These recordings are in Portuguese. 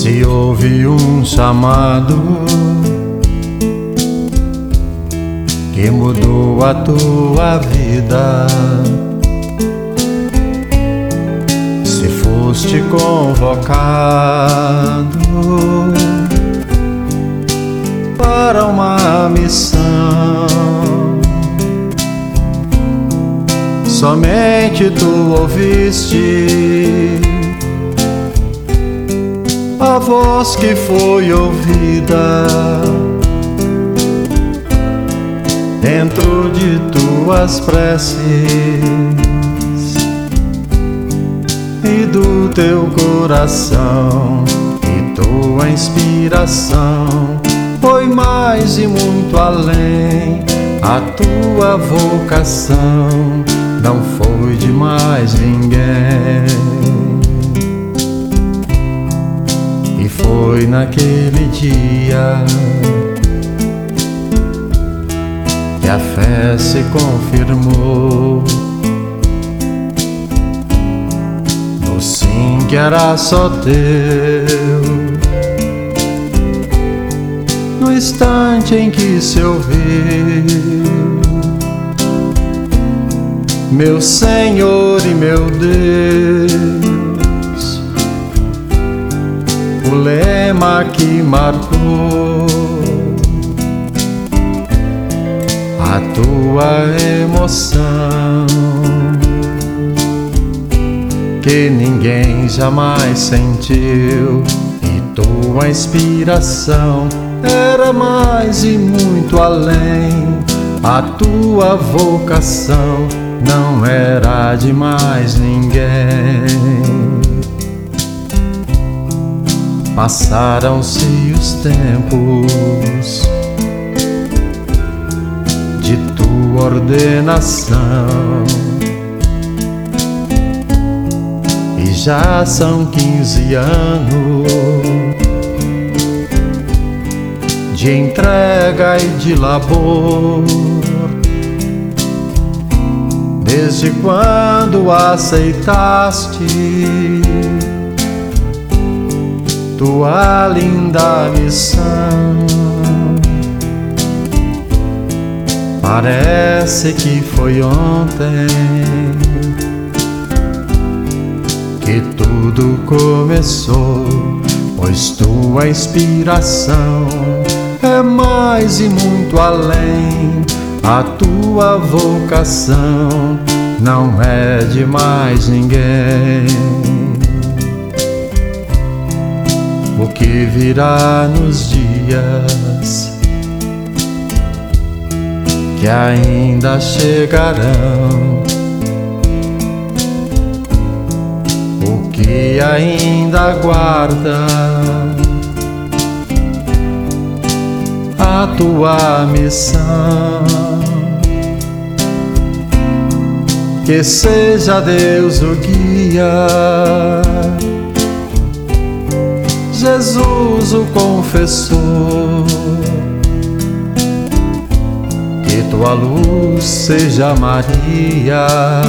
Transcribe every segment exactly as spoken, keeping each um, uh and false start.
Se houve um chamado que mudou a tua vida, se foste convocado para uma missão, somente tu ouviste a voz que foi ouvida dentro de tuas preces e do teu coração, e tua inspiração foi mais e muito além. A tua vocação não foi de mais ninguém. E foi naquele dia que a fé se confirmou, no sim que era só teu, no instante em que se ouviu: meu Senhor e meu Deus, o lema que marcou a tua emoção, que ninguém jamais sentiu, e tua inspiração era mais e muito além. A tua vocação não era de mais ninguém. Passaram-se os tempos de tua ordenação, e já são quinze anos de entrega e de labor, desde quando aceitaste tua linda missão. Parece que foi ontem que tudo começou, pois tua inspiração é mais e muito além. A tua vocação não é de mais ninguém. O que virá nos dias que ainda chegarão, o que ainda aguarda a tua missão. Que seja Deus o guia, Jesus o confessor, que tua luz seja Maria,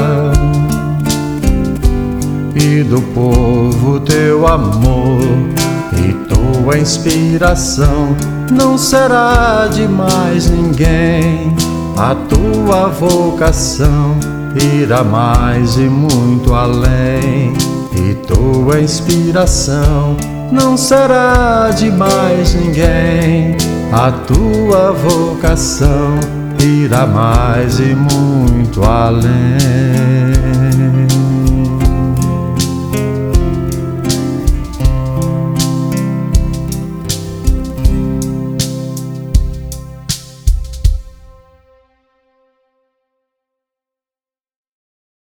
e do povo teu amor, e tua inspiração não será de mais ninguém. A tua vocação irá mais e muito além, e tua inspiração não será de mais ninguém. A tua vocação irá mais e muito além.